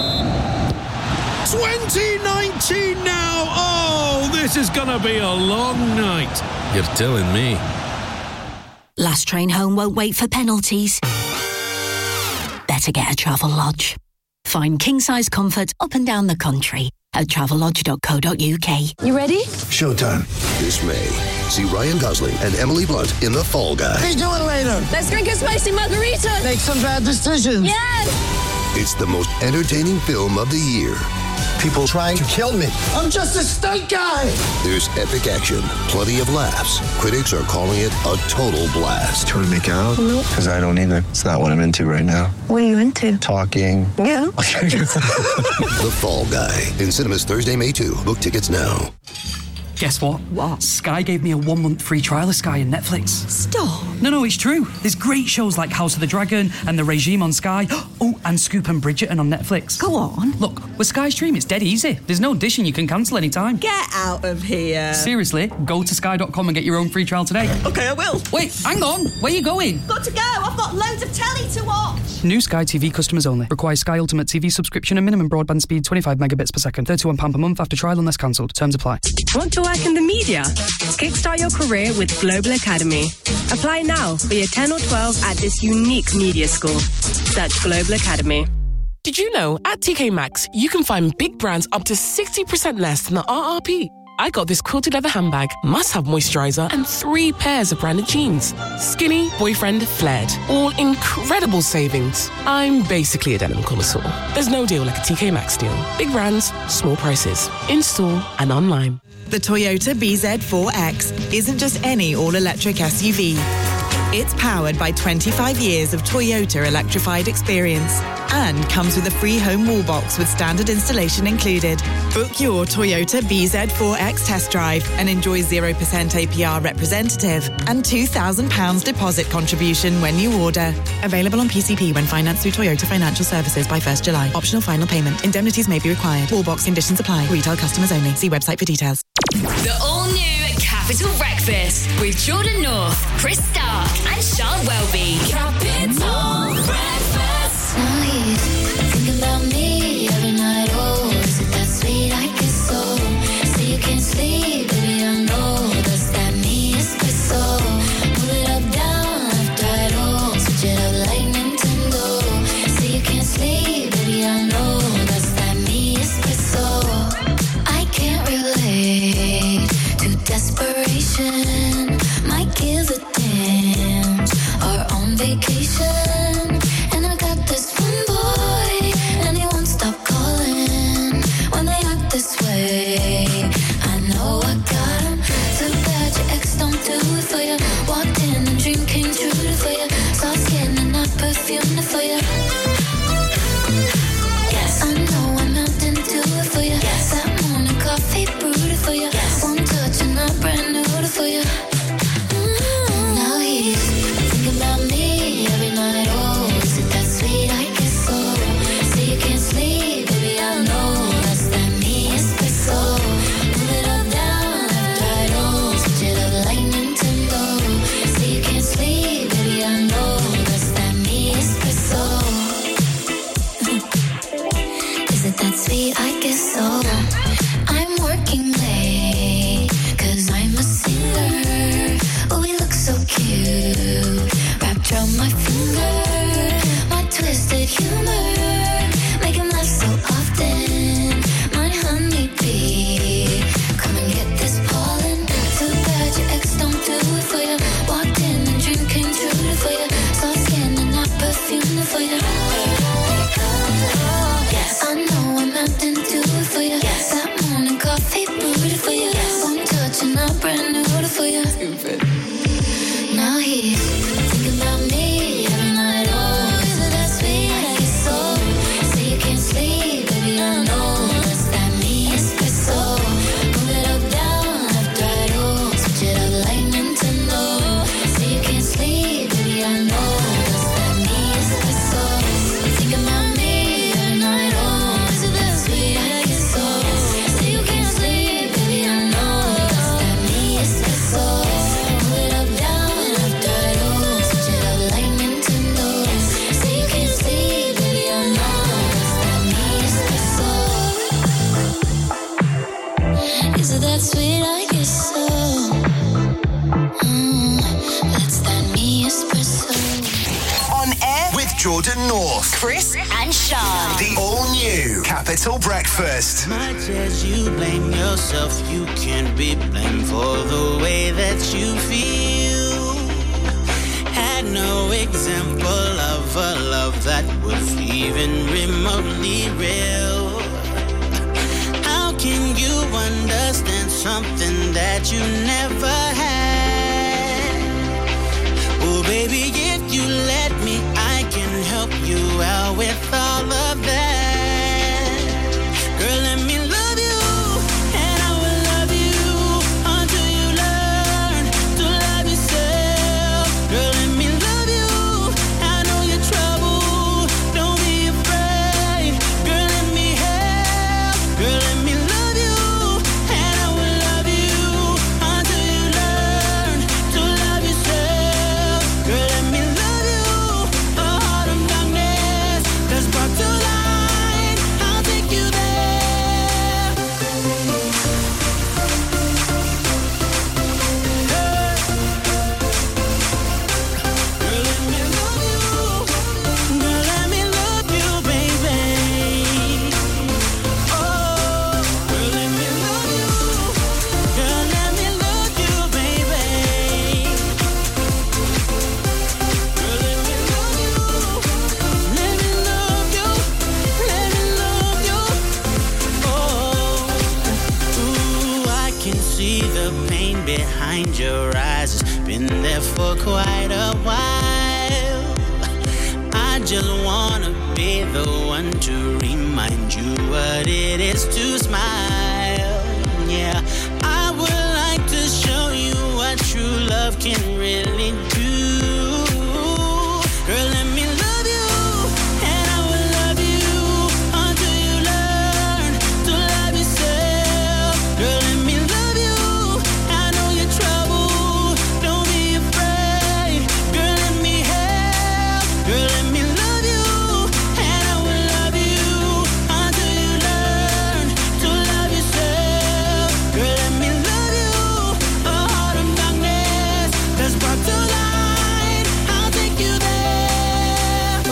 twenty nineteen now. Oh, this is going to be a long night. You're telling me. Last train home won't wait for penalties. Better get a Travel Lodge. Find king-size comfort up and down the country at travel lodge dot co dot uk. You ready? Showtime. This May, see Ryan Gosling and Emily Blunt in The Fall Guy. Let's do it later. Let's drink a spicy margarita. Make some bad decisions. Yes. It's the most entertaining film of the year. People trying to kill me. I'm just a stunt guy. There's epic action, plenty of laughs. Critics are calling it a total blast. Trying to make it out? Nope. Because I don't either. It's not what I'm into right now. What are you into? Talking. Yeah. The Fall Guy. In cinemas Thursday, May second. Book tickets now. Guess what? What? Sky gave me a one-month free trial of Sky and Netflix. Stop. No, no, it's true. There's great shows like House of the Dragon and The Regime on Sky. Oh, and Scoop and Bridgerton on Netflix. Go on. Look, with Sky Stream, it's dead easy. There's no dishing you can cancel anytime. Get out of here. Seriously, go to sky dot com and get your own free trial today. Okay, I will. Wait, hang on. Where are you going? Got to go. I've got loads of telly to watch. New Sky T V customers only. Requires Sky Ultimate T V subscription and minimum broadband speed twenty-five megabits per second. thirty-one pounds per month after trial unless cancelled. Terms apply. Want to work in the media? Kickstart your career with Global Academy. Apply now for your ten or twelve at this unique media school. Search Global Academy. Did you know at T K Maxx, you can find big brands up to sixty percent less than the R R P? I got this quilted leather handbag, must-have moisturizer, and three pairs of branded jeans. Skinny, boyfriend, flared. All incredible savings. I'm basically a denim connoisseur. There's no deal like a T K Maxx deal. Big brands, small prices. In-store and online. The Toyota B Z four X isn't just any all-electric S U V. It's powered by twenty-five years of Toyota electrified experience and comes with a free home wall box with standard installation included. Book your Toyota B Z four X test drive and enjoy zero percent A P R representative and two thousand pounds deposit contribution when you order. Available on P C P when financed through Toyota Financial Services by first July. Optional final payment. Indemnities may be required. Wall box conditions apply. Retail customers only. See website for details. The all-new Capital Breakfast with Jordan North, Chris Stark and Sean Welby. Capital Breakfast. Now he's thinking about me every night. Oh, is it that sweet? I guess so. Say you can't sleep, baby, I know. Does that mean it's so? Move it up, down, left, right, oh. Switch it up like Nintendo. Say you can't sleep, baby, I know. Does that mean it's so? I can't relate to desperation. Might give a damn. Are on vacation. And I got this one boy, and he won't stop calling when they act this way. I know I got him. Too bad your ex don't do it for you. Walked in and dream came true for you. Soft skin and not perfume for you. Yes, I know I'm not into it for you. Yes, that morning coffee brewed for you. Yes, one touch and I'm brand new for you. Mm-hmm. Now he's thinking about me every night. Oh, is it that sweet? I guess so. Say you can't sleep, baby, I know. That's that me espresso. Move it up, down, left, right, oh. Switch it up like Nintendo. Say you can't sleep, baby, I know. That's that me espresso. Is it that sweet? I guess so. I'm working late, cause I'm a singer. Oh, we look so cute. Wrapped around my finger. My twisted humor. Make him laugh so often. My honeybee. Come and get this pollen. Too bad your ex don't do it for you. Walked in and dream came true for you. Soft skin and not perfume for you. Yes, I know I'm not into it for you. Yes, that morning coffee brewed for you. Yes, one touch and I'm brand new for you. Stupid. Now he's thinking about me every night. Oh, is it that sweet? I guess so. Say you can't sleep, baby, I know. That's that me espresso. Move it up, down, left, right, oh. Switch it up like Nintendo. Say you can't sleep, baby, I know. That's that me espresso. Thinking about me every night. Oh, is it that sweet? I guess so. Say you can't sleep, baby, I know. That's that me espresso. Move it up, down, left, right, oh. Switch it up like Nintendo. Say you can't sleep, baby, I know. That's that me espresso. Is it that sweet? I guess so. Mm, that's that me espresso. On air with Jordan North, Chris and Sean. the all-new Capital Breakfast. Much as you blame yourself, you can't be blamed for the way that you feel. Had no example of a love that was even remotely real. How can you understand something that you never had? Oh, baby, if you let me, I can help you out with all of that. Girl, let me love you, and I will love you until you learn to love yourself. Girl, let me love you, I know you're trouble, don't be afraid. Girl, let me help. Girl, let me love you, and I will love you until you learn to love yourself. Girl, let me love you, a heart of darkness that's brought to light. I'll take you there. Girl, let me love you. Girl, let me love you, baby. Oh, girl, let me love you. Girl, let me love you, baby. Girl, let me love you. Let me love you. Let me love you. Oh, ooh, I can see the pain behind your eyes. It's been there for quite a while. I just wanna be be the one to remind you what it is to smile. Yeah, I would like to show you what true love can really do. Girl, let me love you, and I will love you until you learn to love yourself. Girl, let me love you, I know you're trouble, don't be afraid. Girl, let me help. Girl, let me love you, and I will love you until you learn to love yourself. Girl, let me love you, a heart of darkness that's brought to light. I'll take you there. Oh,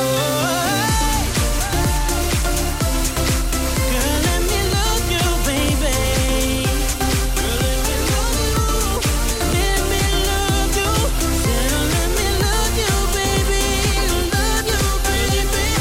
girl, let me love you, baby. Girl, let me love you. Let me love you. Said, oh, let me love you, baby. Love you, baby.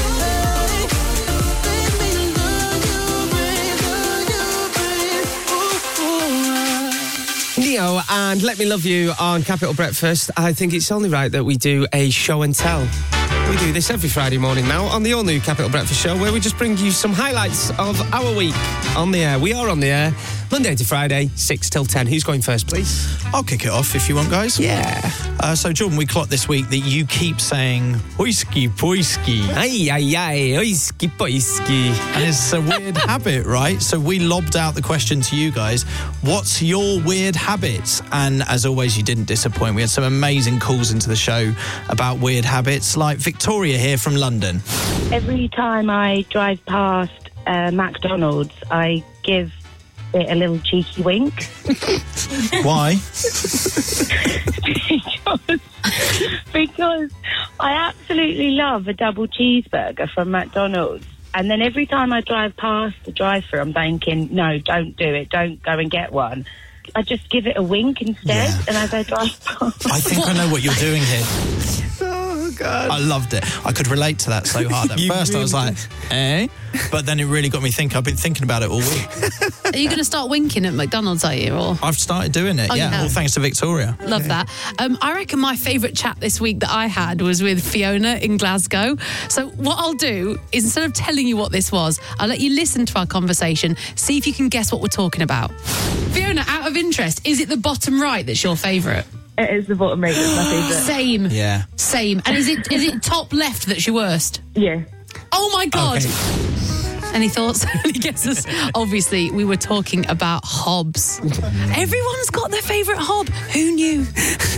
Let me love you, baby. Love you, baby. Ooh, ooh. Neo and Let Me Love You on Capital Breakfast. I think it's only right that we do a show and tell. We do this every Friday morning now on the all-new Capital Breakfast Show, where we just bring you some highlights of our week on the air. We are on the air Monday to Friday, six till ten. Who's going first, please? I'll kick it off if you want, guys. Yeah. Uh, so, Jordan, we clocked this week that you keep saying "hoiski poiski." Ay, ay, ay, oiski poiski. And it's a weird habit, right? So we lobbed out the question to you guys. What's your weird habits? And as always, you didn't disappoint. We had some amazing calls into the show about weird habits, like Victoria here from London. Every time I drive past uh, McDonald's, I give it a little cheeky wink. Why? because, because I absolutely love a double cheeseburger from McDonald's. And then every time I drive past the drive-thru, I'm thinking, no, don't do it. Don't go and get one. I just give it a wink instead, Yeah. and as I drive past... I think I know what you're doing here. Oh, God. I loved it. I could relate to that so hard. At You first I was really like, eh? But then it really got me thinking. I've been thinking about it all week. Are you going to start winking at McDonald's, are you? Or I've started doing it, Oh, you yeah. have? All thanks to Victoria. Love that. Um, I reckon my favourite chat this week that I had was with Fiona in Glasgow. So what I'll do is, instead of telling you what this was, I'll let you listen to our conversation, see if you can guess what we're talking about. Fiona, out of interest, is it the bottom right that's your favourite? It is the bottom right that's my favourite. Same. Yeah. Same. And is it is it top left that's your worst? Yeah. Oh my God. Okay. Any thoughts? Any guesses? Obviously, we were talking about hobs. Everyone's got their favourite hob. Who knew?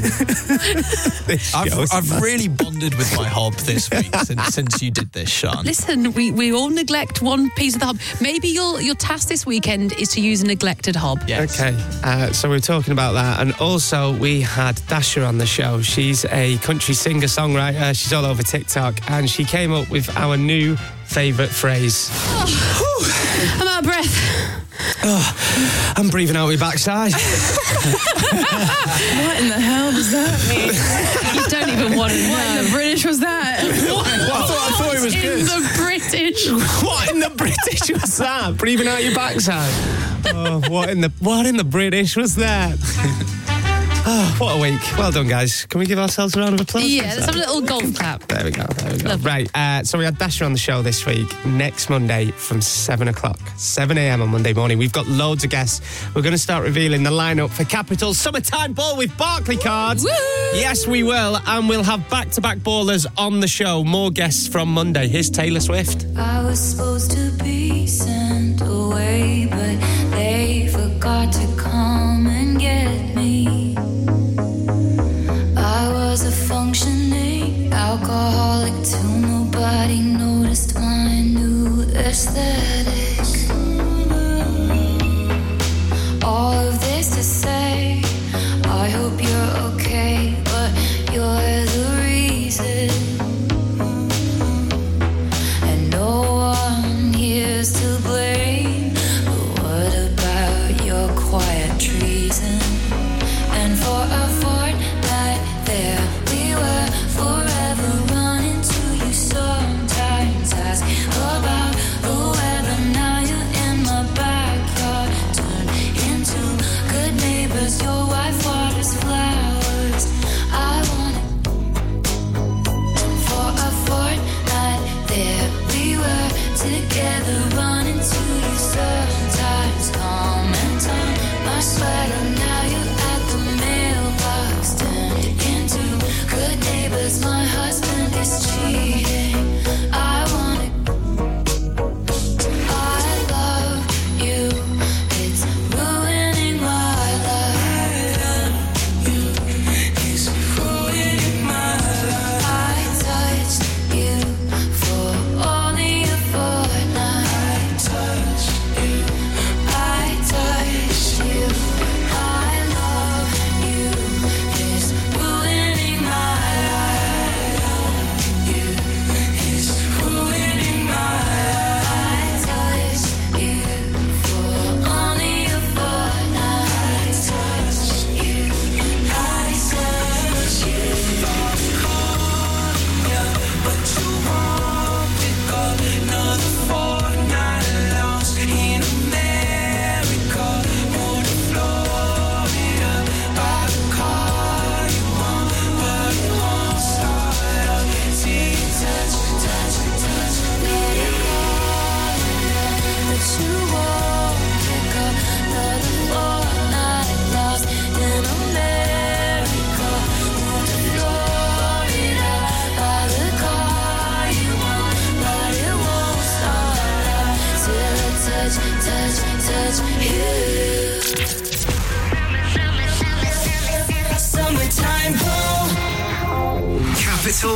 I've, I've really bonded with my hob this week since, since you did this, Sean. Listen, we, we all neglect one piece of the hob. Maybe your your task this weekend is to use a neglected hob. Yes. Okay, uh, so we were talking about that, and also we had Dasha on the show. She's a country singer-songwriter. She's all over TikTok, and she came up with our new favourite phrase. Oh, I'm out of breath. Oh, I'm breathing out with backside. What in the hell does that mean? You don't even want to know. What in the British was that? What? I thought, I thought it was in good. the British? What in the British was that? Breathing out your backside. Oh, what in the what in the British was that? Oh, what a week. Well done, guys. Can we give ourselves a round of applause? Yeah, let's have a little golf clap. There we go, there we go. Lovely. Right, uh, so we had Dasher on the show this week, next Monday from seven o'clock, seven a.m. on Monday morning. We've got loads of guests. We're going to start revealing the lineup for Capital's Summertime Ball with Barclay Cards. Woo! Yes, we will, and we'll have back-to-back ballers on the show. More guests from Monday. Here's Taylor Swift. I was supposed to be sent away, but they forgot to come and get me. I was a functioning alcoholic till nobody noticed my new aesthetic. All of this to say, I hope you're okay, but you're the reason. And no one here's to blame, but what about your quiet treason? And for a fortnight there we were, forever running to you. Sometimes ask about the weather.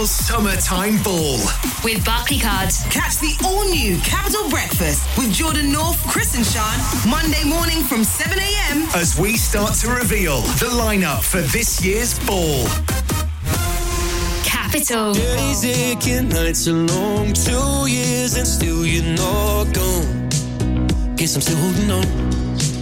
Capital Summertime Ball. With Barclaycard. Catch the all-new Capital Breakfast with Jordan North, Chris and Sean, Monday morning from seven a.m. As we start to reveal the lineup for this year's ball. Capital. Days aching, nights are long, two years and still you're not gone. Guess I'm still holding on.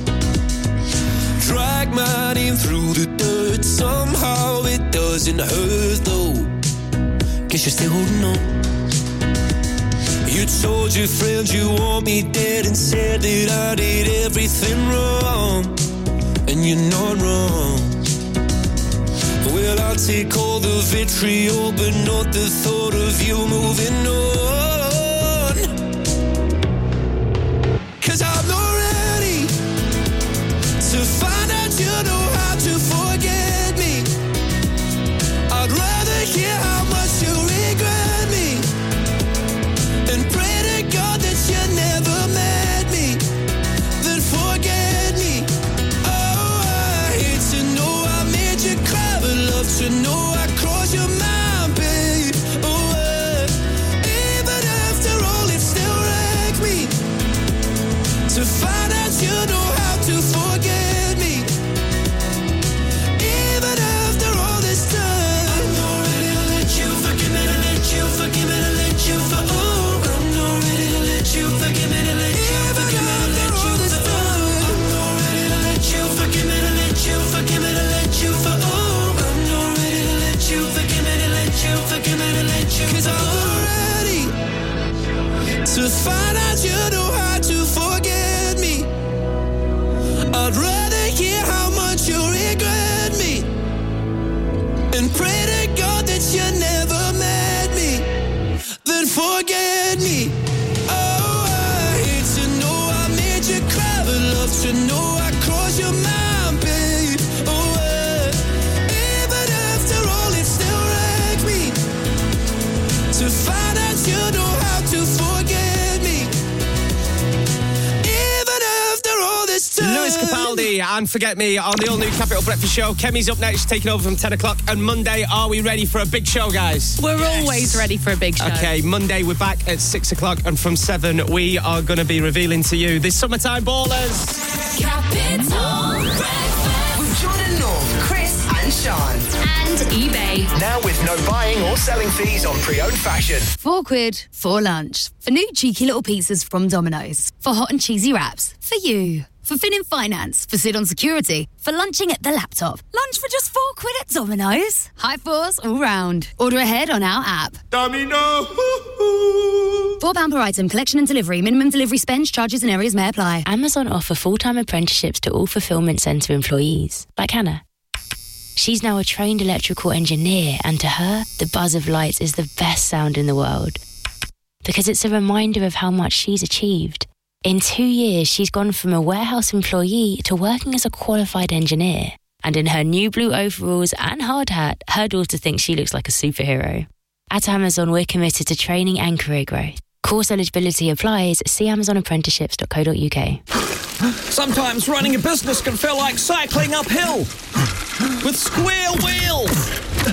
Drag my name through the dirt, somehow it doesn't hurt though. Guess you're still holding on. You told your friends you want me dead and said that I did everything wrong, and you're not wrong. Well, I'll take all the vitriol, but not the thought of you moving on. Cause I'm not ready to find out you know how to forget me. I'd rather hear how much you regret me and pray to God that you never met me than forget me. Oh, I hate to know I made you cry, but love to know I crossed your mind, babe. Oh, uh, even after all, it still wrecks me to find out you know how to forget me. Even after all this time, I'm not ready to let you forgive me, to let you forgive me, to let you for oh, I'm not ready to let you forgive me, to let you forgive me, to let you for oh, I'm not ready to let you forgive me, to let you forgive me, to let you for oh, I'm not ready to let you forgive me, to let you forgive me, to let you. Cause I'm not ready to find out you know how to forget me. I'd rather hear how much you regret me and pray to God that you never met me than forget me. Oh, I hate to know I made you cry, but love to know I crossed your mind, babe. Oh, uh, even after all, it still wrecks me to find out you know how to forget me. Even after all this time. Lewis Capaldi and Forget Me on the all-new Capital Breakfast Show. Kemi's up next, taking over from ten o'clock. And Monday, are we ready for a big show, guys? We're yes. always ready for a big show. Okay, Monday, we're back at six o'clock. And from seven, we are going to be revealing to you the Summertime Ballers. Capital Breakfast. With Jordan North, Chris and Sean. And eBay. Now with no buying or selling fees on pre-owned fashion. Four quid for lunch. For new cheeky little pizzas from Domino's. For hot and cheesy wraps. For you. For Finning Finance. For sit on security. For lunching at the laptop. Lunch for just four quid at Domino's. High fours all round. Order ahead on our app. Domino. Four pound per item. Collection and delivery. Minimum delivery spend, charges and areas may apply. Amazon offer full-time apprenticeships to all fulfillment centre employees, like Hannah. She's now a trained electrical engineer, and to her, the buzz of lights is the best sound in the world. Because it's a reminder of how much she's achieved. In two years, she's gone from a warehouse employee to working as a qualified engineer. And in her new blue overalls and hard hat, her daughter thinks she looks like a superhero. At Amazon, we're committed to training and career growth. Course eligibility applies. See amazon apprenticeships dot co dot uk. Sometimes running a business can feel like cycling uphill with square wheels.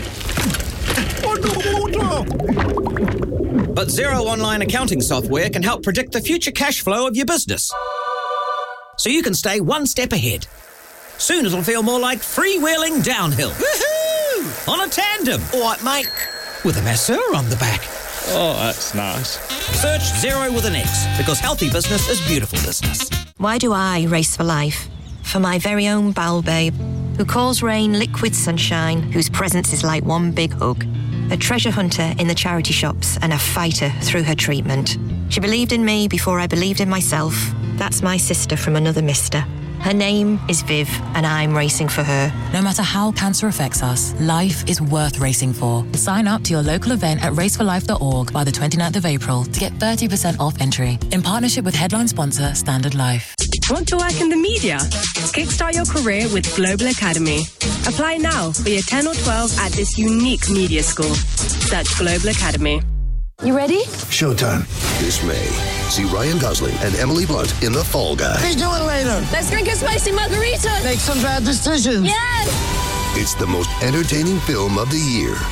But Xero Online Accounting Software can help predict the future cash flow of your business, so you can stay one step ahead. Soon it'll feel more like freewheeling downhill. Woohoo! On a tandem. All right, mate. With a masseur on the back. Oh, that's nice. Search Xero with an X, because healthy business is beautiful business. Why do I race for life? For my very own Bal babe, who calls rain liquid sunshine, whose presence is like one big hug. A treasure hunter in the charity shops and a fighter through her treatment. She believed in me before I believed in myself. That's my sister from another mister. Her name is Viv, and I'm racing for her. No matter how cancer affects us, life is worth racing for. Sign up to your local event at race for life dot org by the twenty-ninth of April to get thirty percent off entry. In partnership with headline sponsor Standard Life. Want to work in the media? Kickstart your career with Global Academy. Apply now for year ten or twelve at this unique media school. Search Global Academy. You ready? Showtime. This May, see Ryan Gosling and Emily Blunt in The Fall Guy. Let's do it later. Let's drink a spicy margarita. Make some bad decisions. Yes! It's the most entertaining film of the year.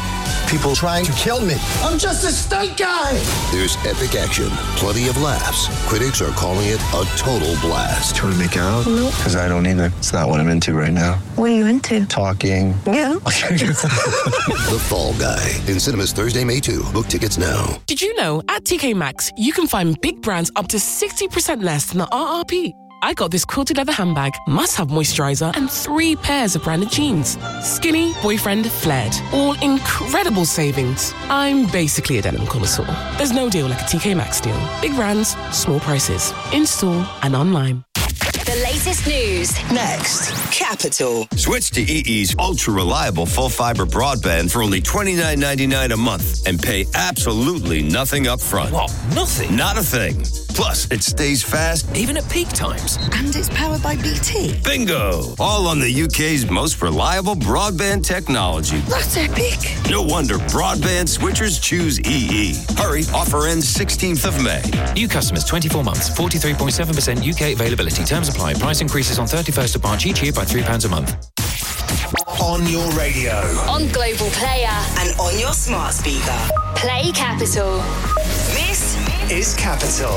People trying to kill me. I'm just a stunt guy. There's epic action, plenty of laughs. Critics are calling it a total blast. Trying to make out? Nope. Because I don't either. It's not what I'm into right now. What are you into? Talking. Yeah. The Fall Guy. In cinemas Thursday, May second. Book tickets now. Did you know at T K Maxx, you can find big brands up to sixty percent less than the R R P? I got this quilted leather handbag, must-have moisturizer, and three pairs of branded jeans. Skinny, boyfriend, flared. All incredible savings. I'm basically a denim connoisseur. There's no deal like a T K Maxx deal. Big brands, small prices. In-store and online. The latest news. Next, Capital. Switch to E E's ultra-reliable full-fiber broadband for only twenty-nine ninety-nine a month and pay absolutely nothing up front. What? Nothing? Not a thing. Plus, it stays fast Even at peak times. And it's powered by B T. Bingo! All on the U K's most reliable broadband technology. That's epic. No wonder broadband switchers choose E E. Hurry, offer ends sixteenth of May. New customers twenty-four months, forty-three point seven percent U K availability. Terms apply. Price increases on thirty-first of March each year by three pounds a month. On your radio. On Global Player. And on your smart speaker. Play Capital. This is Capital.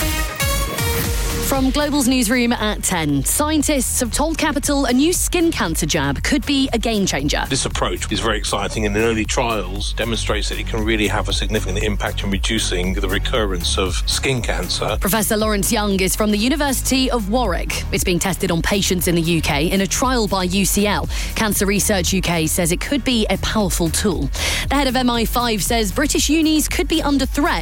From Global's newsroom at ten, scientists have told Capital a new skin cancer jab could be a game changer. This approach is very exciting and in early trials demonstrates that it can really have a significant impact in reducing the recurrence of skin cancer. Professor Lawrence Young is from the University of Warwick. It's being tested on patients in the U K in a trial by U C L. Cancer Research U K says it could be a powerful tool. The head of M I five says British unis could be under threat